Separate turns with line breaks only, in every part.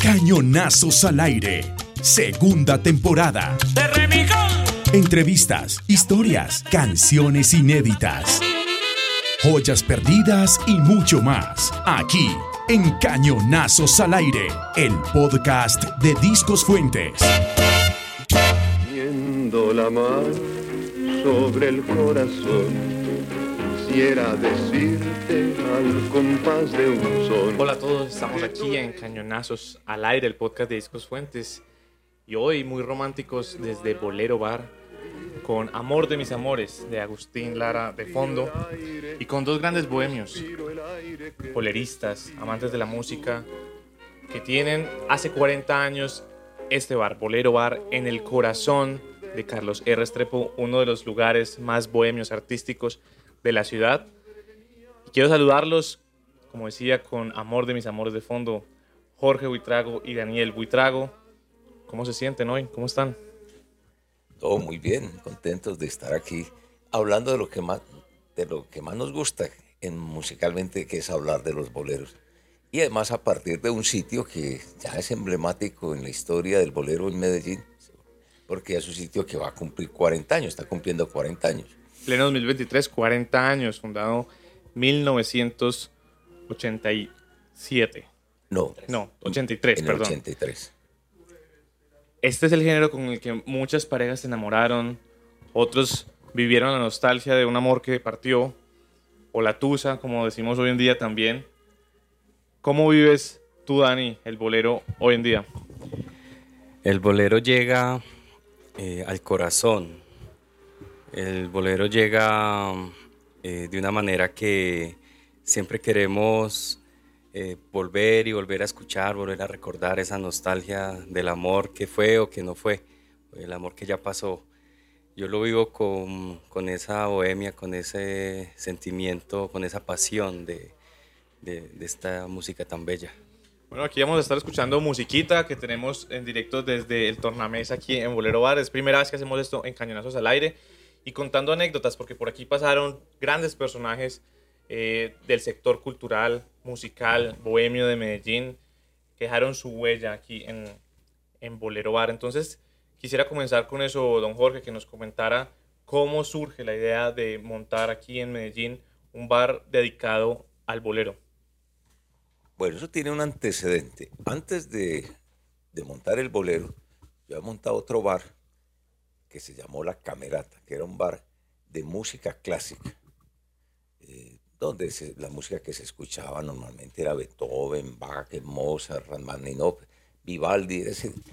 Cañonazos al aire, segunda temporada.
¡De Remigón!
Entrevistas, historias, canciones inéditas, joyas perdidas y mucho más. Aquí, en Cañonazos al aire, el podcast de Discos Fuentes.
Viendo la mar sobre el corazón, quisiera decirte al compás de un son.
Hola a todos, estamos aquí en Cañonazos al aire, el podcast de Discos Fuentes. Y hoy muy románticos desde Bolero Bar, con Amor de mis amores de Agustín Lara de fondo, y con dos grandes bohemios, boleristas, amantes de la música, que tienen hace 40 años este bar, Bolero Bar, en el corazón de Carlos R. Restrepo, uno de los lugares más bohemios artísticos de la ciudad. Y quiero saludarlos, como decía, con Amor de mis amores de fondo, Jorge Buitrago y Daniel Buitrago. ¿Cómo se sienten hoy? ¿Cómo están?
Todo muy bien, contentos de estar aquí hablando de lo que más nos gusta musicalmente, que es hablar de los boleros. Y además a partir de un sitio que ya es emblemático en la historia del bolero en Medellín, porque es un sitio que va a cumplir 40 años, está cumpliendo 40 años.
Pleno 2023, 40 años, fundado 1987.
No,
83,
en el
perdón.
83.
Este es el género con el que muchas parejas se enamoraron, otros vivieron la nostalgia de un amor que partió, o la tusa, como decimos hoy en día también. ¿Cómo vives tú, Dani, el bolero hoy en día?
El bolero llega al corazón. El bolero llega de una manera que siempre queremos volver a escuchar, volver a recordar esa nostalgia del amor que fue o que no fue, el amor que ya pasó. Yo lo vivo con esa bohemia, con ese sentimiento, con esa pasión de esta música tan bella.
Bueno, aquí vamos a estar escuchando musiquita que tenemos en directo desde el tornamesa aquí en Bolero Bar. Es primera vez que hacemos esto en Cañonazos al aire y contando anécdotas, porque por aquí pasaron grandes personajes del sector cultural, musical, bohemio de Medellín, que dejaron su huella aquí en Bolero Bar. Entonces, quisiera comenzar con eso, don Jorge, que nos comentara cómo surge la idea de montar aquí en Medellín un bar dedicado al bolero.
Bueno, eso tiene un antecedente. Antes de montar el bolero, yo había montado otro bar que se llamó La Camerata, que era un bar de música clásica, donde la música que se escuchaba normalmente era Beethoven, Bach, Mozart, Rachmaninoff, Vivaldi.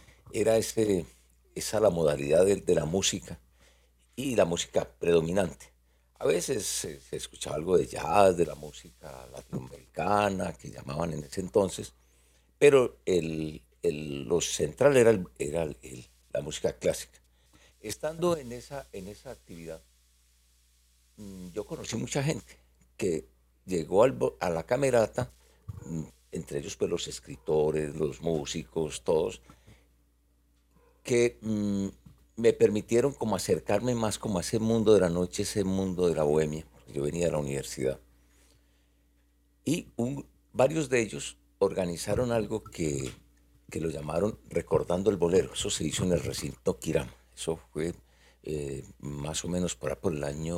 Esa la modalidad de la música y la música predominante. A veces se escuchaba algo de jazz, de la música latinoamericana, que llamaban en ese entonces, pero lo central era la música clásica. Estando en esa actividad, yo conocí mucha gente que llegó a la Camerata, entre ellos pues los escritores, los músicos, todos, que me permitieron como acercarme más como a ese mundo de la noche, ese mundo de la bohemia, porque yo venía de la universidad. Y varios de ellos organizaron algo que lo llamaron Recordando el Bolero. Eso se hizo en el recinto Quirama. Eso fue más o menos por el año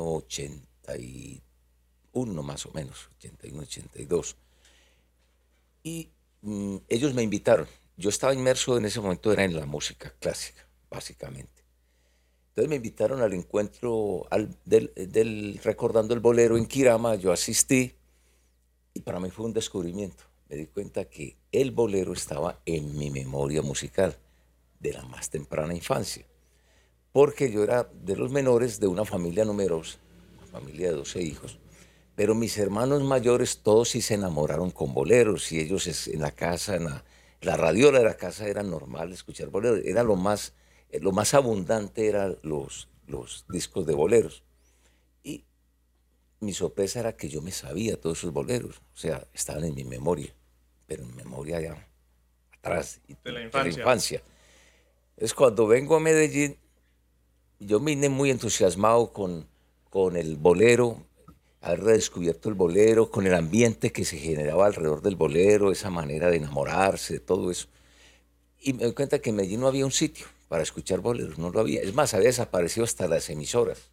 81, más o menos, 81, 82. Y ellos me invitaron. Yo estaba inmerso en ese momento, era en la música clásica, básicamente. Entonces me invitaron al encuentro del Recordando el Bolero en Quirama. Yo asistí y para mí fue un descubrimiento. Me di cuenta que el bolero estaba en mi memoria musical de la más temprana infancia, porque yo era de los menores de una familia numerosa, una familia de 12 hijos, pero mis hermanos mayores todos sí se enamoraron con boleros, y ellos en la casa, en la radiola de la casa era normal escuchar boleros, era lo más abundante eran los discos de boleros. Y mi sorpresa era que yo me sabía todos esos boleros, o sea, estaban en mi memoria, pero en memoria ya atrás,
de la
infancia. Entonces, cuando vengo a Medellín, yo vine muy entusiasmado con el bolero, haber redescubierto el bolero, con el ambiente que se generaba alrededor del bolero, esa manera de enamorarse, todo eso. Y me doy cuenta que en Medellín no había un sitio para escuchar boleros, no lo había. Es más, había desaparecido hasta las emisoras.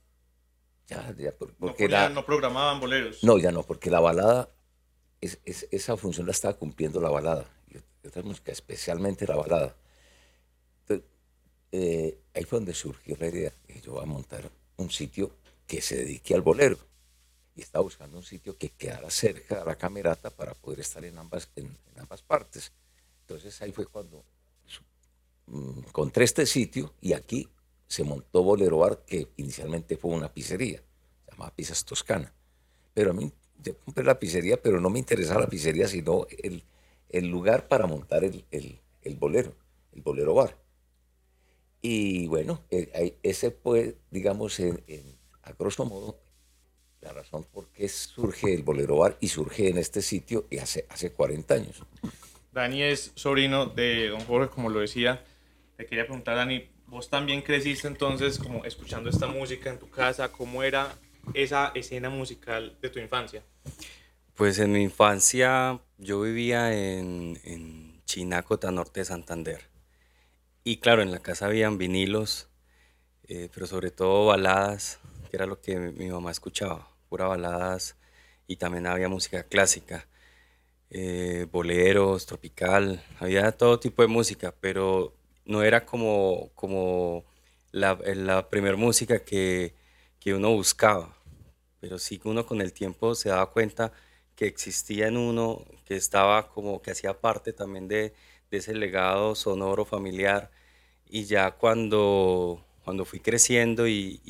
Porque
No programaban boleros.
No, ya no, porque la balada, esa función la estaba cumpliendo la balada. Y otra música, especialmente la balada. Entonces, ahí fue donde surgió la idea de que yo voy a montar un sitio que se dedique al bolero. Y estaba buscando un sitio que quedara cerca de la camerata para poder estar en ambas partes. Entonces ahí fue cuando encontré este sitio y aquí se montó Bolero Bar, que inicialmente fue una pizzería, se llamaba Pizzas Toscana. Pero a mí, yo compré la pizzería, pero no me interesaba la pizzería, sino el lugar para montar el bolero bar. Y bueno, ese fue, digamos, a grosso modo, la razón por qué surge el Bolero Bar y surge en este sitio y hace 40 años.
Dani es sobrino de don Jorge, como lo decía. Te quería preguntar, Dani, vos también creciste entonces como escuchando esta música en tu casa. ¿Cómo era esa escena musical de tu infancia?
Pues en mi infancia yo vivía en Chinacota, norte de Santander. Y claro, en la casa habían vinilos, pero sobre todo baladas, que era lo que mi mamá escuchaba, pura baladas, y también había música clásica, boleros, tropical, había todo tipo de música, pero no era como la primer música que uno buscaba, pero sí que uno con el tiempo se daba cuenta que existía en uno, que estaba como que hacía parte también de ese legado sonoro familiar. Y ya cuando fui creciendo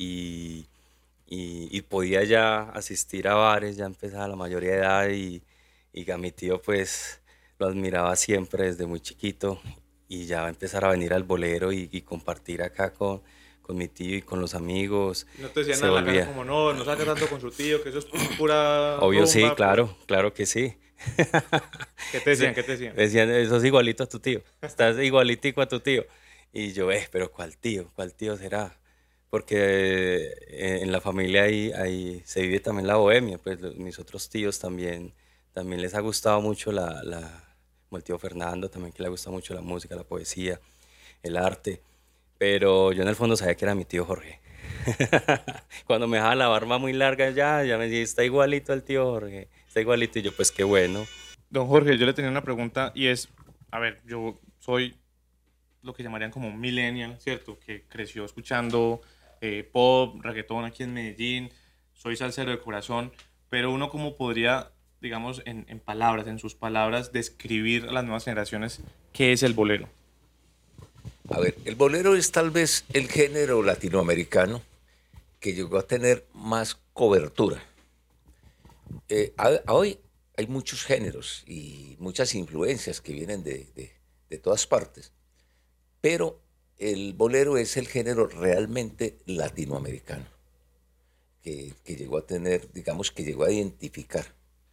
y podía ya asistir a bares, ya empezaba la mayoría de edad y a mi tío pues lo admiraba siempre desde muy chiquito y ya empezar a venir al bolero y compartir acá con mi tío y con los amigos.
¿No te decían nada en la cara como no saca tanto con su tío, que eso es pura
Obvio
rumba,
sí, claro que sí.
¿Qué te decían? ¿Qué te decían?
Decían, sos igualito a tu tío, estás igualitico a tu tío. Y yo, pero ¿cuál tío? ¿Cuál tío será? Porque en la familia ahí se vive también la bohemia, pues mis otros tíos también les ha gustado mucho como el tío Fernando también, que le gusta mucho la música, la poesía, el arte, pero yo en el fondo sabía que era mi tío Jorge. Cuando me dejaba la barba muy larga ya me decía, está igualito al tío Jorge, está igualito, y yo pues qué bueno.
Don Jorge, yo le tenía una pregunta y es, a ver, yo soy lo que llamarían como un millennial, ¿cierto? Que creció escuchando pop, reggaetón aquí en Medellín, soy salsero de corazón, pero uno cómo podría, digamos, en palabras, en sus palabras, describir a las nuevas generaciones qué es el bolero.
A ver, el bolero es tal vez el género latinoamericano que llegó a tener más cobertura. Hoy hay muchos géneros y muchas influencias que vienen de todas partes. Pero el bolero es el género realmente latinoamericano, que llegó a tener, digamos, que llegó a identificar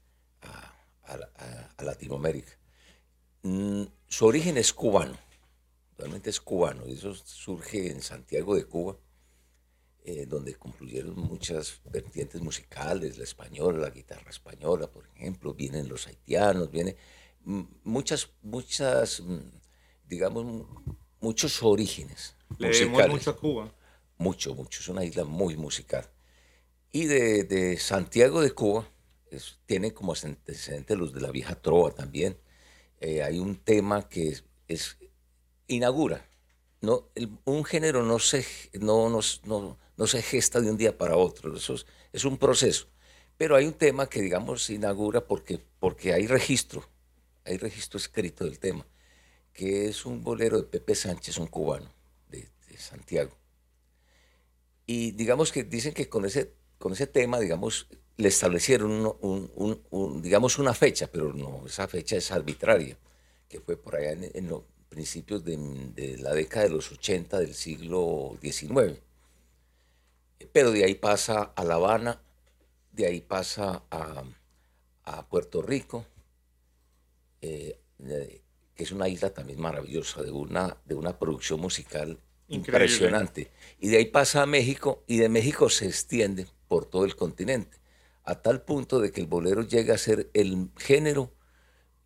a Latinoamérica. Su origen es cubano, realmente es cubano, y eso surge en Santiago de Cuba, donde confluyeron muchas vertientes musicales, la española, la guitarra española, por ejemplo, vienen los haitianos, vienen muchas, digamos, muchos orígenes
Le
musicales.
debemos mucho a Cuba.
Mucho, es una isla muy musical. Y de Santiago de Cuba tiene como antecedentes los de la vieja trova también. Hay un tema que inaugura. Un género no se gesta de un día para otro, eso es un proceso. Pero hay un tema que, digamos, se inaugura porque hay registro escrito del tema, que es un bolero de Pepe Sánchez, un cubano de Santiago. Y digamos que dicen que con ese tema, digamos, le establecieron digamos una fecha, pero no, esa fecha es arbitraria, que fue por allá en los principios de la década de los 80 del siglo XIX. Pero de ahí pasa a La Habana, de ahí pasa a Puerto Rico, que es una isla también maravillosa, de una producción musical impresionante. Y de ahí pasa a México, y de México se extiende por todo el continente, a tal punto de que el bolero llega a ser el género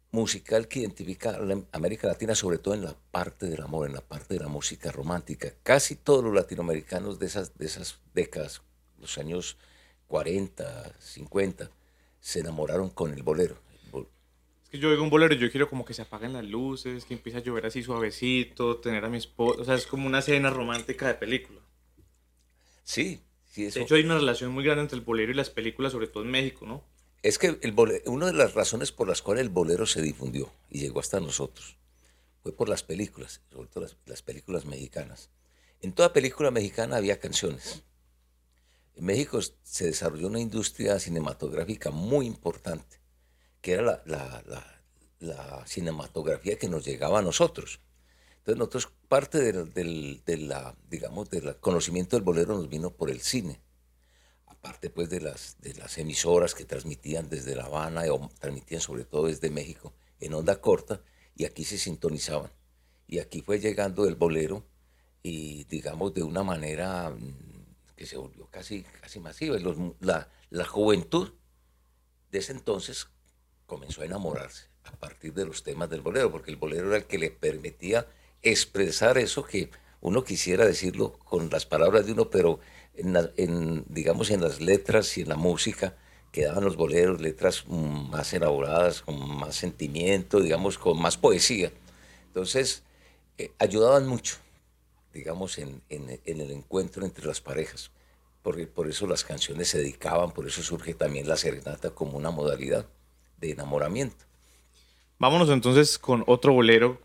musical que identifica a la América Latina, sobre todo en la parte del amor, en la parte de la música romántica. Casi todos los latinoamericanos de esas décadas, los años 40, 50, se enamoraron con el bolero.
Es que yo oigo un bolero y yo quiero como que se apaguen las luces, que empiece a llover así suavecito, tener a mi esposa, o sea, es como una escena romántica de película.
Sí, sí,
De
eso.
hecho, hay una relación muy grande entre el bolero y las películas, sobre todo en México, ¿no?
Es que una de las razones por las cuales el bolero se difundió y llegó hasta nosotros fue por las películas, sobre todo las películas mexicanas. En toda película mexicana había canciones. En México se desarrolló una industria cinematográfica muy importante, que era la cinematografía que nos llegaba a nosotros. Entonces nosotros parte digamos, del conocimiento del bolero nos vino por el cine. Aparte pues de las emisoras que transmitían desde La Habana o transmitían sobre todo desde México en onda corta, y aquí se sintonizaban. Y aquí fue llegando el bolero y digamos de una manera que se volvió casi masiva. La juventud de ese entonces comenzó a enamorarse a partir de los temas del bolero, porque el bolero era el que le permitía expresar eso que uno quisiera decirlo con las palabras de uno, pero digamos, en las letras y en la música quedaban los boleros, letras más elaboradas, con más sentimiento, digamos, con más poesía. Entonces, ayudaban mucho, digamos, en el encuentro entre las parejas. Por eso las canciones se dedicaban, por eso surge también la serenata como una modalidad de enamoramiento.
Vámonos entonces con otro bolero,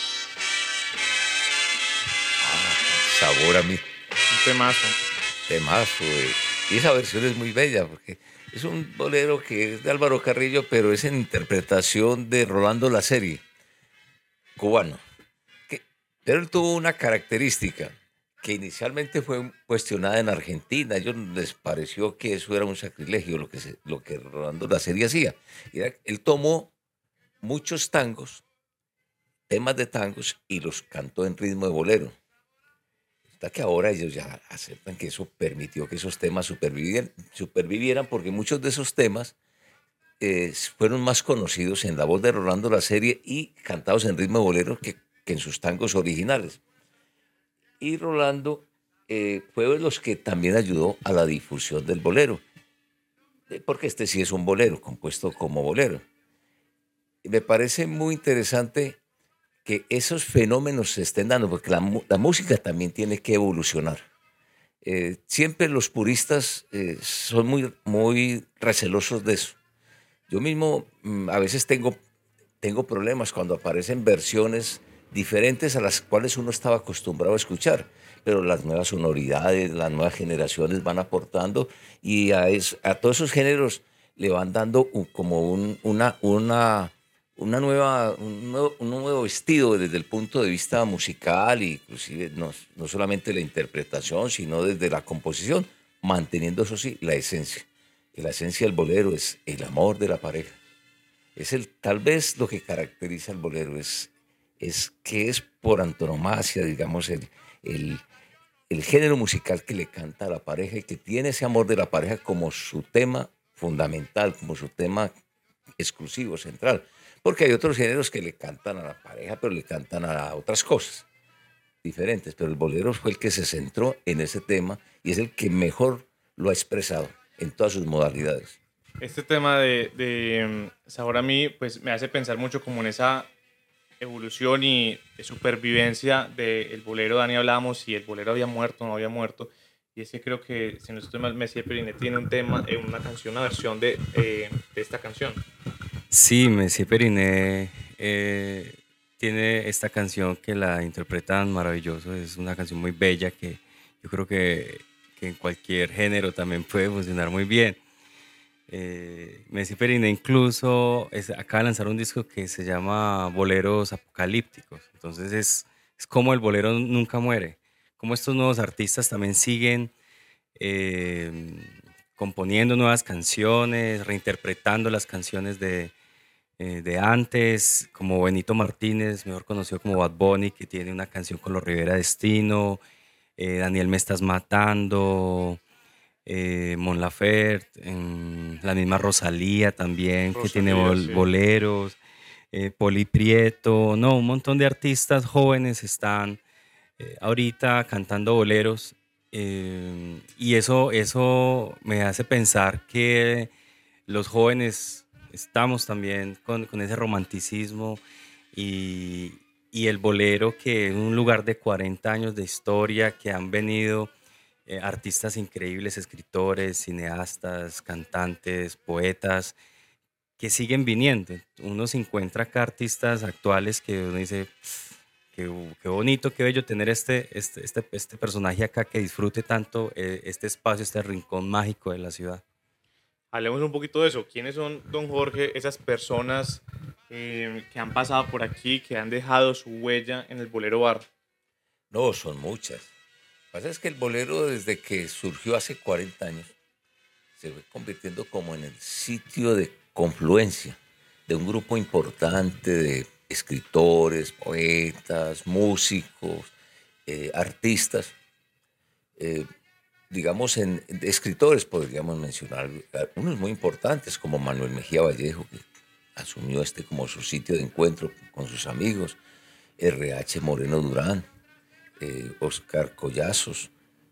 Sabor a mí,
un temazo.
temazo. Y esa versión es muy bella porque es un bolero que es de Álvaro Carrillo, pero es en interpretación de Rolando La Serie, cubano. Pero él tuvo una característica que inicialmente fue cuestionada en Argentina. A ellos les pareció que eso era un sacrilegio lo que Rolando La Serie hacía. Él tomó muchos tangos, temas de tangos, y los cantó en ritmo de bolero. Hasta que ahora ellos ya aceptan que eso permitió que esos temas supervivieran, porque muchos de esos temas fueron más conocidos en la voz de Rolando La Serie y cantados en ritmo de bolero que en sus tangos originales. Y Rolando fue de los que también ayudó a la difusión del bolero, porque este sí es un bolero, compuesto como bolero. Y me parece muy interesante que esos fenómenos se estén dando, porque la música también tiene que evolucionar. Siempre los puristas son muy recelosos de eso. Yo mismo a veces tengo problemas cuando aparecen versiones diferentes a las cuales uno estaba acostumbrado a escuchar, pero las nuevas sonoridades, las nuevas generaciones van aportando, y a todos esos géneros le van dando un nuevo vestido desde el punto de vista musical, e inclusive no solamente la interpretación, sino desde la composición, manteniendo, eso sí, la esencia. Que la esencia del bolero es el amor de la pareja. Tal vez lo que caracteriza al bolero es que es por antonomasia, digamos, el género musical que le canta a la pareja y que tiene ese amor de la pareja como su tema fundamental, como su tema exclusivo, central. Porque hay otros géneros que le cantan a la pareja, pero le cantan a otras cosas diferentes. Pero el bolero fue el que se centró en ese tema y es el que mejor lo ha expresado en todas sus modalidades.
Este tema de Sabor a mí, pues me hace pensar mucho como en esa evolución y de supervivencia del bolero. Dani, hablábamos si el bolero había muerto o no había muerto. Y es que creo que, si no estoy mal, Messier Periné tiene un tema, una canción, una versión de esta canción.
Sí, Messier Periné tiene esta canción que la interpretan maravilloso. Es una canción muy bella que yo creo que en cualquier género también puede funcionar muy bien. Messier Periné incluso acaba de lanzar un disco que se llama Boleros Apocalípticos. Entonces es como el bolero nunca muere, como estos nuevos artistas también siguen componiendo nuevas canciones, reinterpretando las canciones de antes, como Benito Martínez, mejor conocido como Bad Bunny, que tiene una canción con los Rivera Destino, Daniel Me Estás Matando, Mon Laferte, la misma Rosalía también, que tiene
Rosalía, sí.
boleros. Poli Prieto, no, un montón de artistas jóvenes están ahorita cantando boleros, y eso me hace pensar que los jóvenes estamos también con ese romanticismo, y, y el bolero, que es un lugar de 40 años de historia, que han venido artistas increíbles, escritores, cineastas, cantantes, poetas, que siguen viniendo. Uno se encuentra acá artistas actuales que uno dice, qué bonito, qué bello tener este personaje acá que disfrute tanto este espacio, este rincón mágico de la ciudad.
Hablemos un poquito de eso. ¿Quiénes son, don Jorge, esas personas que han pasado por aquí, que han dejado su huella en el Bolero Bar?
No, son muchas. Lo que pasa es que el bolero, desde que surgió hace 40 años, se fue convirtiendo como en el sitio de confluencia de un grupo importante de escritores, poetas, músicos, artistas. Digamos, de escritores podríamos mencionar unos muy importantes, como Manuel Mejía Vallejo, que asumió como su sitio de encuentro con sus amigos, R.H. Moreno Durán, Oscar Collazos,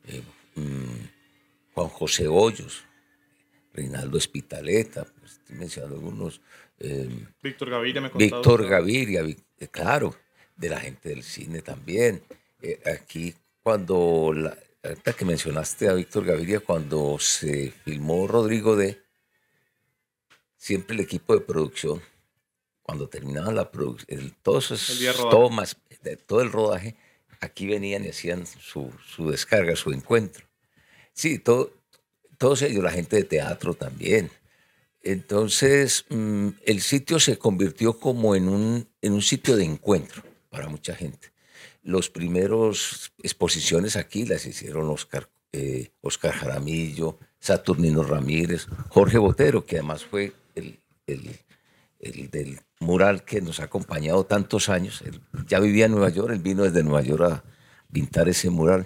Juan José Hoyos, Reinaldo Espitaleta, pues, estoy mencionando algunos.
Víctor Gaviria, me contaba.
Víctor Gaviria, claro, de la gente del cine también. Aquí, ahorita que mencionaste a Víctor Gaviria, cuando se filmó Rodrigo D., siempre el equipo de producción, cuando terminaban la producción, todos esos tomas, todo el rodaje, aquí venían y hacían su descarga, su encuentro. Sí, todos ellos, la gente de teatro también. Entonces, el sitio se convirtió como en un sitio de encuentro para mucha gente. Los primeros exposiciones aquí las hicieron Oscar Jaramillo, Saturnino Ramírez, Jorge Botero, que además fue el del mural que nos ha acompañado tantos años. Él ya vivía en Nueva York, él vino desde Nueva York a pintar ese mural.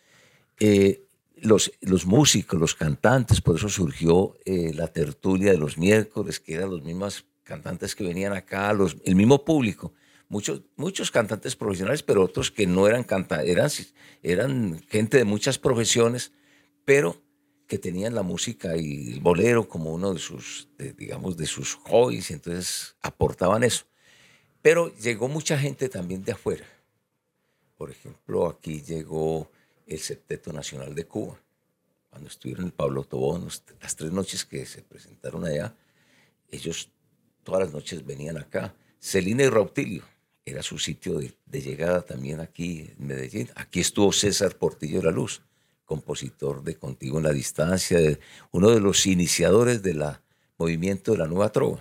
Los músicos, los cantantes, por eso surgió la tertulia de los miércoles, que eran los mismos cantantes que venían acá, el mismo público. Muchos cantantes profesionales, pero otros que no eran cantantes, eran gente de muchas profesiones, pero que tenían la música y el bolero como uno de sus hobbies, y entonces aportaban eso. Pero llegó mucha gente también de afuera. Por ejemplo, aquí llegó el Septeto Nacional de Cuba, cuando estuvieron en el Pablo Tobón, las 3 noches que se presentaron allá, ellos todas las noches venían acá. Celina y Rautilio era su sitio de llegada también aquí en Medellín. Aquí estuvo César Portillo de la Luz, compositor de Contigo en la Distancia, uno de los iniciadores del movimiento de la Nueva Trova.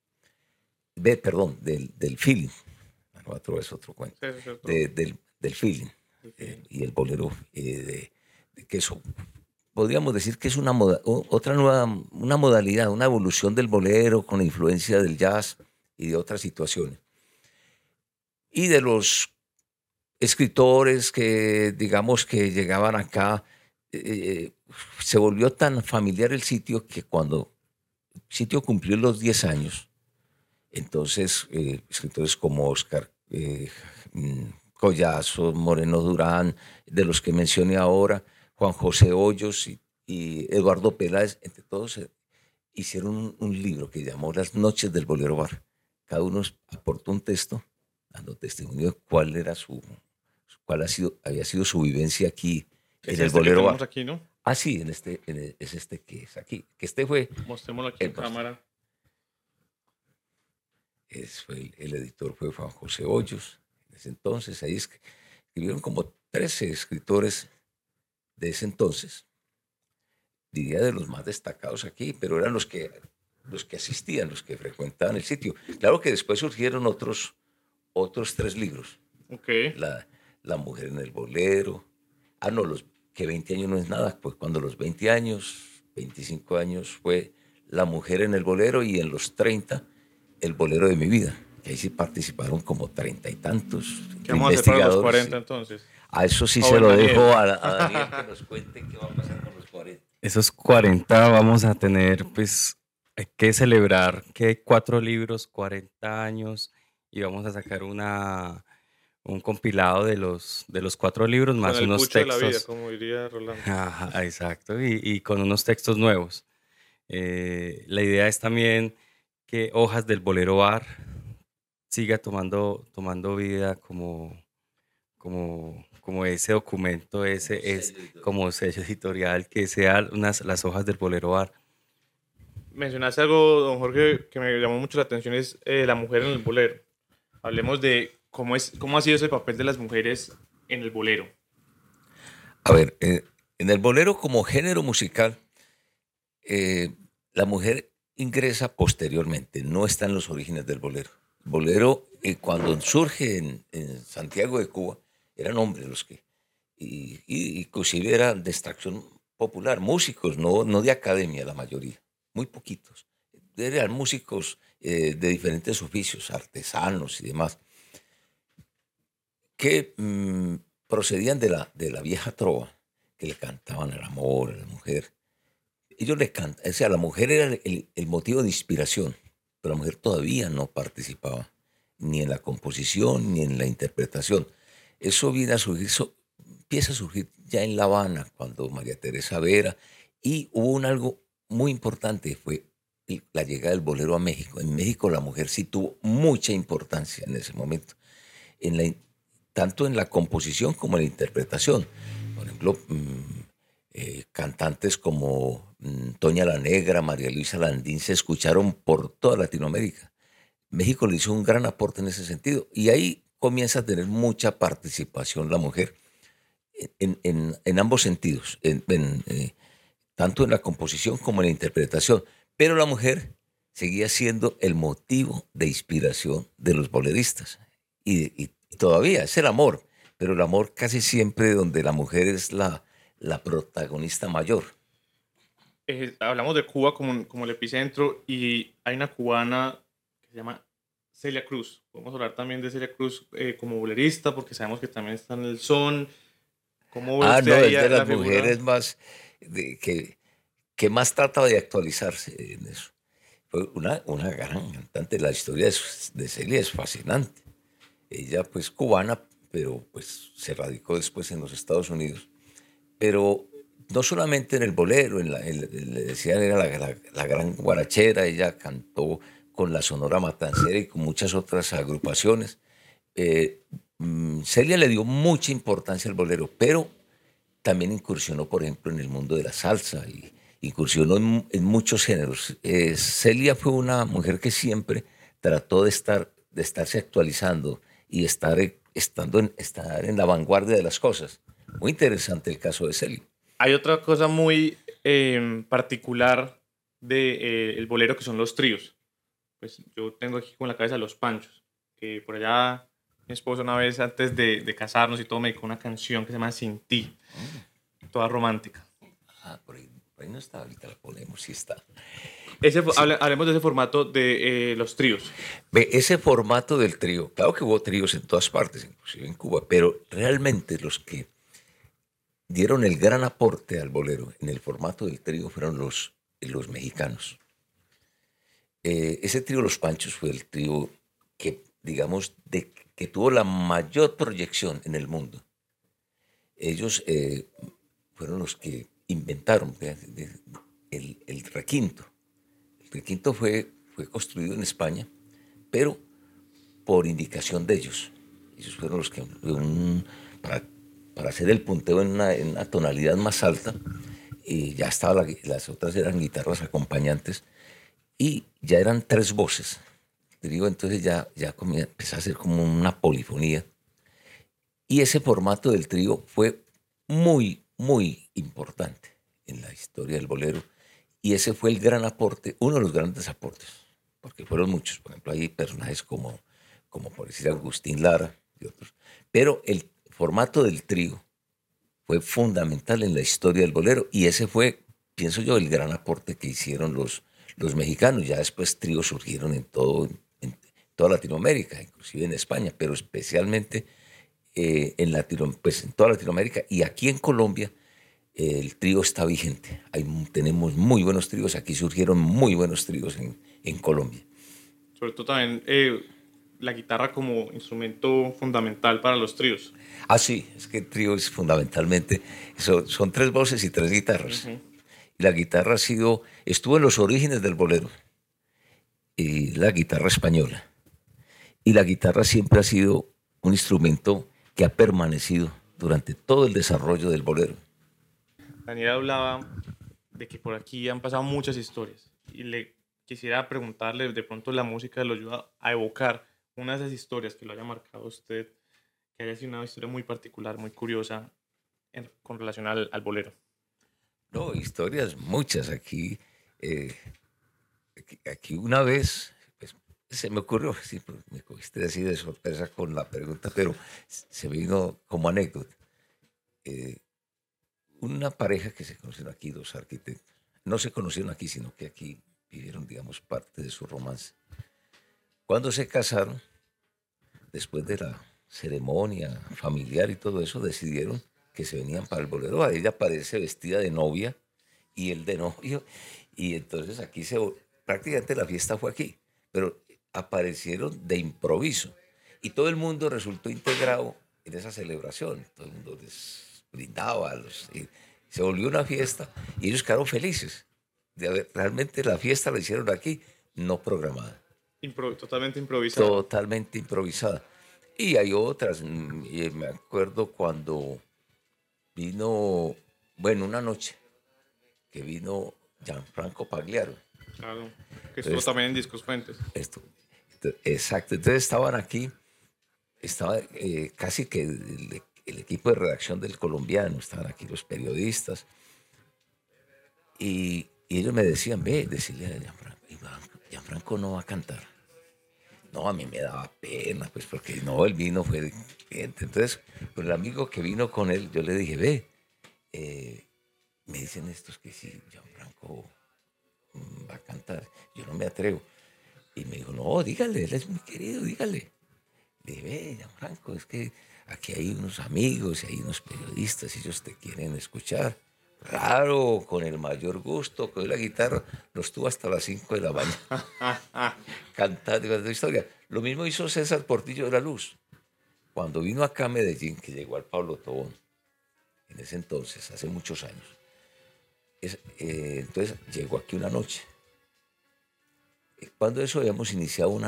Del feeling. La Nueva Trova es otro cuento. Sí, del feeling. Y el bolero, que eso podríamos decir que es una modalidad, una evolución del bolero con la influencia del jazz y de otras situaciones. Y de los escritores que, digamos, que llegaban acá, se volvió tan familiar el sitio que cuando el sitio cumplió los 10 años, entonces escritores como Oscar Collazos, Moreno Durán, de los que mencioné ahora, Juan José Hoyos y Eduardo Peláez, entre todos hicieron un libro que llamó Las Noches del Bolero Bar. Cada uno aportó un texto dando testimonio de cuál había sido su vivencia aquí en el Bolero Bar.
Aquí, ¿no?
Ah, sí, es este que es aquí. Que este fue...
Mostrémoslo aquí en cámara.
El editor fue Juan José Hoyos. En ese entonces, ahí escribieron como 13 escritores de ese entonces. Diría de los más destacados aquí, pero eran los que asistían, los que frecuentaban el sitio. Claro que después surgieron otros 3 libros.
Okay.
La mujer en el bolero. Que 20 años no es nada, pues cuando los 20 años, 25 años fue La mujer en el bolero, y en los 30 El bolero de mi vida, que ahí sí participaron como 30 y tantos.
¿Qué vamos a hacer para los 40 entonces?
A eso sí se lo dejo a Daniel que nos cuente qué va a pasar con los 40.
Esos 40 vamos a tener, pues, hay que celebrar que hay 4 libros, 40 años, y vamos a sacar un compilado de los 4 libros más
Con el
unos
pucho de la vida,
textos.
como diría Rolando.
Ajá, exacto, y con unos textos nuevos. La idea es también que Hojas del Bolero Bar siga tomando vida como ese documento, ese es como sello editorial, que sea las Hojas del Bolero Bar.
Mencionaste algo, don Jorge, que me llamó mucho la atención, es la mujer en el bolero. Hablemos de cómo ha sido ese papel de las mujeres en el bolero.
A ver, en el bolero como género musical, la mujer ingresa posteriormente, no está en los orígenes del bolero. El bolero, cuando surge en Santiago de Cuba, eran hombres los que, y inclusive eran de extracción popular, músicos, no de academia la mayoría, muy poquitos. Eran músicos de diferentes oficios, artesanos y demás, que procedían de la vieja trova, que le cantaban el amor a la mujer. Ellos le cantan, o sea, la mujer era el motivo de inspiración, pero la mujer todavía no participaba ni en la composición ni en la interpretación. Eso viene a surgir, empieza a surgir ya en La Habana, cuando María Teresa Vera, y hubo algo muy importante, fue la llegada del bolero a México. En México la mujer sí tuvo mucha importancia en ese momento, tanto en la composición como en la interpretación. Por ejemplo, cantantes como Toña la Negra, María Luisa Landín se escucharon por toda Latinoamérica. México le hizo un gran aporte en ese sentido y ahí comienza a tener mucha participación la mujer en ambos sentidos, tanto en la composición como en la interpretación. Pero la mujer seguía siendo el motivo de inspiración de los boleristas y todavía es el amor, pero el amor casi siempre donde la mujer es la protagonista mayor.
Hablamos de Cuba como el epicentro y hay una cubana que se llama Celia Cruz. Podemos hablar también de Celia Cruz como bolerista porque sabemos que también está en el son. ¿Cómo ve usted
No,
ahí
es de
la
las
figura?
mujeres más que más trata de actualizarse en eso. Fue una gran cantante. La historia de Celia es fascinante. Ella pues cubana, pero pues se radicó después en los Estados Unidos. Pero no solamente en el bolero, le decían era la gran guarachera, ella cantó con la Sonora Matancera y con muchas otras agrupaciones. Celia le dio mucha importancia al bolero, pero también incursionó, por ejemplo, en el mundo de la salsa y incursionó en muchos géneros. Celia fue una mujer que siempre trató de estarse actualizando y estar en la vanguardia de las cosas. Muy interesante el caso de Celia.
Hay otra cosa muy particular del bolero que son los tríos. Pues yo tengo aquí con la cabeza los Panchos, que por allá mi esposo una vez antes de casarnos y todo me dedicó una canción que se llama Sin Ti, toda romántica.
Por ahí no está, ahorita la ponemos, sí está.
Hablemos de ese formato de los tríos.
Ve, ese formato del trío, claro que hubo tríos en todas partes, inclusive en Cuba, pero realmente los que dieron el gran aporte al bolero en el formato del trío fueron los mexicanos. Ese trío Los Panchos fue el trío que, digamos, que tuvo la mayor proyección en el mundo. Ellos fueron los que inventaron el requinto. El requinto fue construido en España, pero por indicación de ellos. Ellos fueron los que, para hacer el punteo en una tonalidad más alta, y ya estaba las otras eran guitarras acompañantes, y ya eran 3 voces. Te digo, entonces ya empezó a ser como una polifonía. Y ese formato del trío fue muy, muy importante en la historia del bolero. Y ese fue el gran aporte, uno de los grandes aportes, porque fueron muchos. Por ejemplo, hay personajes como por decir Agustín Lara y otros. Pero el formato del trío fue fundamental en la historia del bolero. Y ese fue, pienso yo, el gran aporte que hicieron los mexicanos. Ya después tríos surgieron en toda Latinoamérica, inclusive en España, pero especialmente en toda Latinoamérica. Y aquí en Colombia el trío está vigente. Tenemos muy buenos tríos. Aquí surgieron muy buenos tríos en Colombia.
Sobre todo también la guitarra como instrumento fundamental para los tríos.
Ah, sí, es que el trío es fundamentalmente, son tres voces y tres guitarras. Y la guitarra estuvo en los orígenes del bolero, y la guitarra española. Y la guitarra siempre ha sido un instrumento que ha permanecido durante todo el desarrollo del bolero.
Daniel hablaba de que por aquí han pasado muchas historias y le quisiera preguntarle, de pronto la música lo ayuda a evocar una de esas historias que lo haya marcado a usted, que haya sido una historia muy particular, muy curiosa con relación al bolero.
No, historias muchas aquí. Aquí una vez, pues, se me ocurrió, sí, pues, me cogiste así de sorpresa con la pregunta, pero se me vino como anécdota. Una pareja que se conocieron aquí, dos arquitectos, no se conocieron aquí, sino que aquí vivieron, digamos, parte de su romance. Cuando se casaron, después de la ceremonia familiar y todo eso, decidieron que se venían para el bolero. A ella aparece vestida de novia y él de novio, y entonces aquí prácticamente la fiesta fue aquí, pero aparecieron de improviso y todo el mundo resultó integrado en esa celebración. Todo el mundo les brindaba, y se volvió una fiesta y ellos quedaron felices. Realmente la fiesta la hicieron aquí, no programada.
Totalmente improvisada.
Totalmente improvisada. Y hay otras, y me acuerdo cuando vino, bueno, una noche que vino Gianfranco Pagliaro.
Claro, que estuvo también en Discos Fuentes.
Exacto, entonces estaban aquí, estaba casi que el equipo de redacción del Colombiano, estaban aquí los periodistas, y ellos me decían, decirle a Gianfranco no va a cantar. No, a mí me daba pena, pues porque no, él vino, fue de cliente. Entonces, con el amigo que vino con él, yo le dije, me dicen estos que sí, Gianfranco va a cantar. Yo no me atrevo. Y me dijo, no, dígale, él es muy querido, dígale. Le dije, Gianfranco, es que aquí hay unos amigos y hay unos periodistas y ellos te quieren escuchar. Claro, con el mayor gusto, con la guitarra, los tuvo hasta las 5 de la mañana cantando la historia. Lo mismo hizo César Portillo de la Luz. Cuando vino acá a Medellín, que llegó al Pablo Tobón, en ese entonces, hace muchos años. Entonces llegó aquí una noche. Cuando eso habíamos iniciado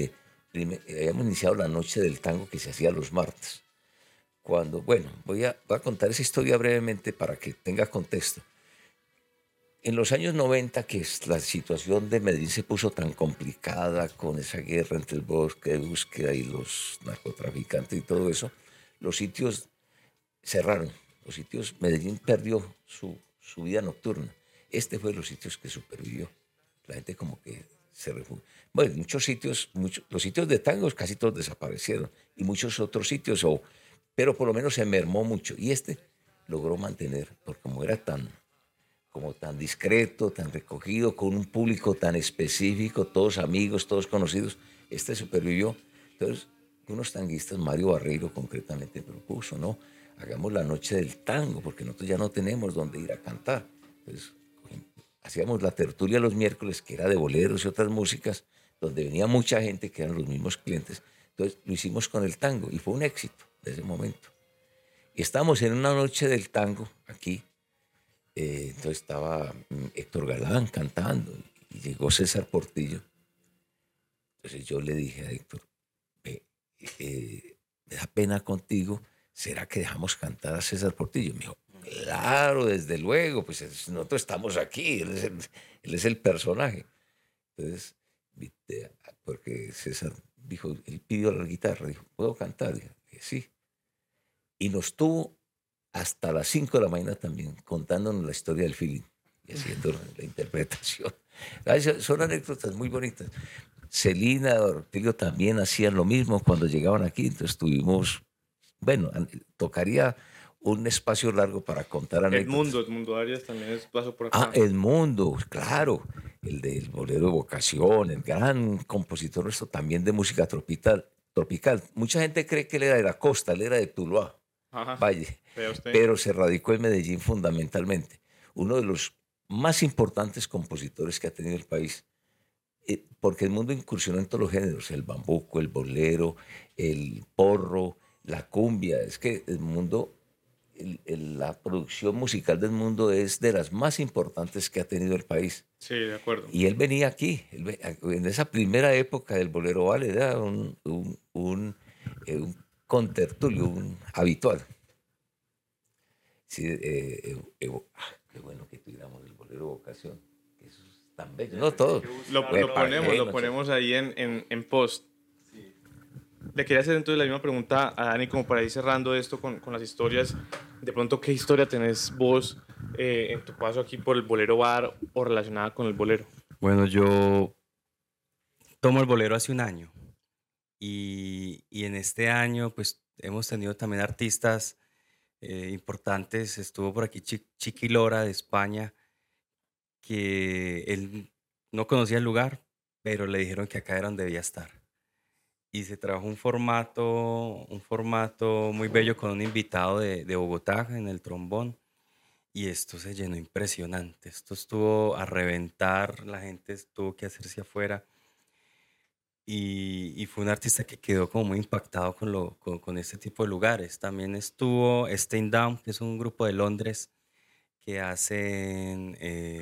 la noche del tango que se hacía los martes. Voy a contar esa historia brevemente para que tenga contexto. En los años 90, que la situación de Medellín se puso tan complicada con esa guerra entre el bosque de búsqueda y los narcotraficantes y todo eso, los sitios cerraron. Medellín perdió su vida nocturna. Este fue de los sitios que supervivió. La gente como que se refugió. Bueno, muchos sitios, los sitios de tangos casi todos desaparecieron y muchos otros sitios, pero por lo menos se mermó mucho. Y este logró mantener, porque como era tan discreto, tan recogido, con un público tan específico, todos amigos, todos conocidos, este supervivió. Entonces, unos tanguistas, Mario Barreiro concretamente propuso, ¿no? Hagamos la noche del tango, porque nosotros ya no tenemos dónde ir a cantar. Entonces, hacíamos la tertulia los miércoles, que era de boleros y otras músicas, donde venía mucha gente, que eran los mismos clientes. Entonces, lo hicimos con el tango y fue un éxito desde ese momento. Y estábamos en una noche del tango aquí. Entonces estaba Héctor Galán cantando y llegó César Portillo. Entonces yo le dije a Héctor, me da pena contigo, ¿será que dejamos cantar a César Portillo? Me dijo, claro, desde luego, pues nosotros estamos aquí, él es el personaje. Entonces, porque César dijo, él pidió la guitarra, dijo, ¿puedo cantar? Dije, sí. Y nos tuvo hasta las 5 de la mañana también, contándonos la historia del feeling y haciendo la interpretación. Son anécdotas muy bonitas. Celina, Ortilio también hacían lo mismo cuando llegaban aquí, entonces tuvimos, tocaría un espacio largo para contar anécdotas.
Edmundo Arias también pasó por acá.
Edmundo, claro, el del bolero de vocación, el gran compositor nuestro también de música tropical. Mucha gente cree que él era de la costa, él era de Tuluá. Valle, pero se radicó en Medellín fundamentalmente. Uno de los más importantes compositores que ha tenido el país. porque el mundo incursionó en todos los géneros, el bambuco, el bolero, el porro, la cumbia. Es que el mundo, la producción musical del mundo es de las más importantes que ha tenido el país.
Sí, de acuerdo.
Y él venía aquí, en esa primera época del bolero vale, era un contertulio, un habitual. Sí, qué bueno que tuviéramos el bolero vocación, que eso es tan bello. No todo.
Lo ponemos ahí en post. Le quería hacer entonces la misma pregunta a Dani, como para ir cerrando esto con las historias. De pronto, ¿qué historia tenés vos en tu paso aquí por el Bolero Bar o relacionada con el bolero?
Bueno, yo tomo el bolero hace un año y en este año pues hemos tenido también artistas importantes. Estuvo por aquí Chiqui Lora de España, que él no conocía el lugar, pero le dijeron que acá era donde debía estar. Y se trabajó un formato muy bello con un invitado de Bogotá en el trombón. Y esto se llenó impresionante. Esto estuvo a reventar, la gente tuvo que hacerse afuera. Y fue un artista que quedó como muy impactado con este tipo de lugares. También estuvo Stay Down, que es un grupo de Londres que hacen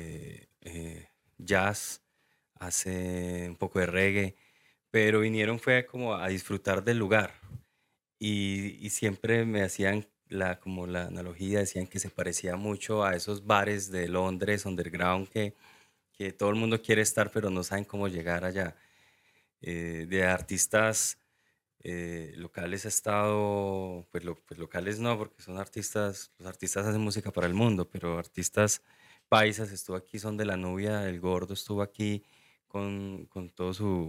jazz, hacen un poco de reggae, pero vinieron fue como a disfrutar del lugar. Y siempre me hacían como la analogía, decían que se parecía mucho a esos bares de Londres, underground, que todo el mundo quiere estar, pero no saben cómo llegar allá. De artistas locales ha estado, pues locales no, porque son artistas, los artistas hacen música para el mundo, pero artistas paisas estuvo aquí, Son de la Nubia, El Gordo estuvo aquí con todo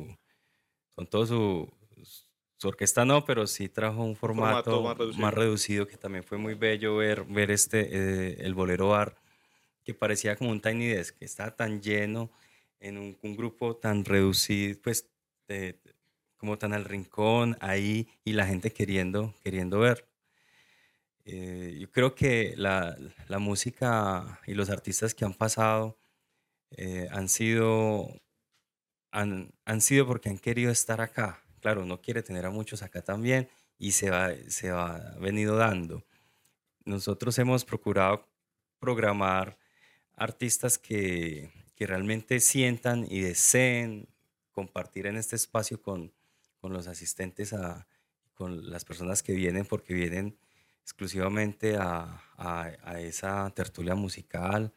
su orquesta no, pero sí trajo un formato más reducido, que también fue muy bello ver el Bolero Bar, que parecía como un Tiny Desk, que estaba tan lleno en un grupo tan reducido, pues como tan al rincón ahí, y la gente queriendo ver. Yo creo que la música y los artistas que han pasado han sido porque han querido estar acá. Claro, uno quiere tener a muchos acá también y ha venido dando. Nosotros hemos procurado programar artistas que realmente sientan y deseen compartir en este espacio con los asistentes, con las personas que vienen, porque vienen exclusivamente a esa tertulia musical.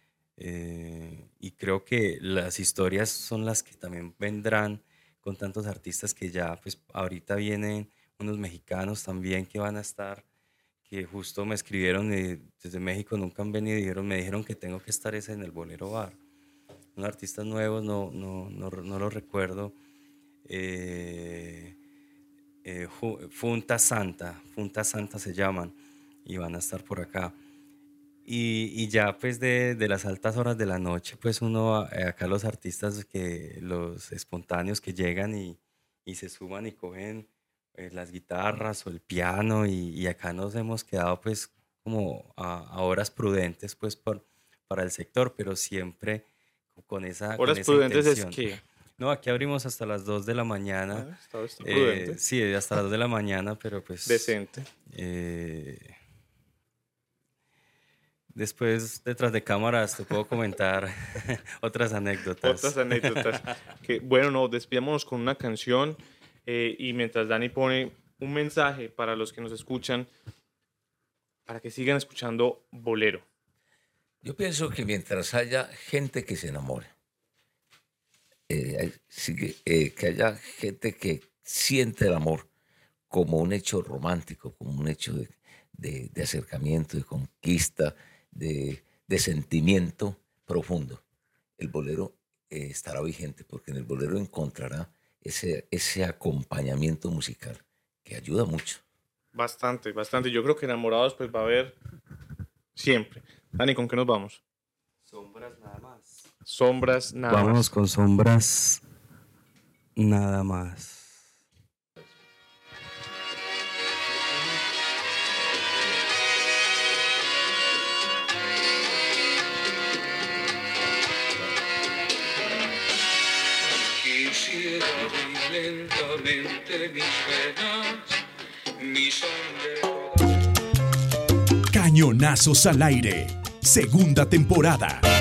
Y creo que las historias son las que también vendrán con tantos artistas que ya, pues ahorita vienen unos mexicanos también que van a estar, que justo me escribieron desde México, nunca han venido, me dijeron que tengo que estar en el Bolero Bar. Unos artistas nuevos, no los recuerdo. Funta Santa se llaman, y van a estar por acá. Y ya pues de las altas horas de la noche, pues uno, acá los artistas, los espontáneos que llegan y se suman y cogen las guitarras o el piano, y acá nos hemos quedado pues como a horas prudentes pues para el sector, pero siempre con esa
prudentes
intención.
¿Es qué?
No, aquí abrimos hasta las 2 de la mañana.
Está prudente.
Sí, hasta las 2 de la mañana, pero pues...
Decente.
Después, detrás de cámaras, te puedo comentar otras anécdotas.
Bueno, no, despidámonos con una canción, y mientras Dani pone un mensaje para los que nos escuchan, para que sigan escuchando bolero.
Yo pienso que mientras haya gente que se enamore, que haya gente que siente el amor como un hecho romántico, como un hecho de acercamiento, de conquista, de sentimiento profundo, el bolero estará vigente, porque en el bolero encontrará ese acompañamiento musical que ayuda mucho.
Bastante. Yo creo que enamorados pues va a haber siempre. Dani, ¿con qué nos vamos?
Sombras nada más.
Sombras nada más.
Vámonos con Sombras nada más.
Cañonazos al aire, segunda temporada.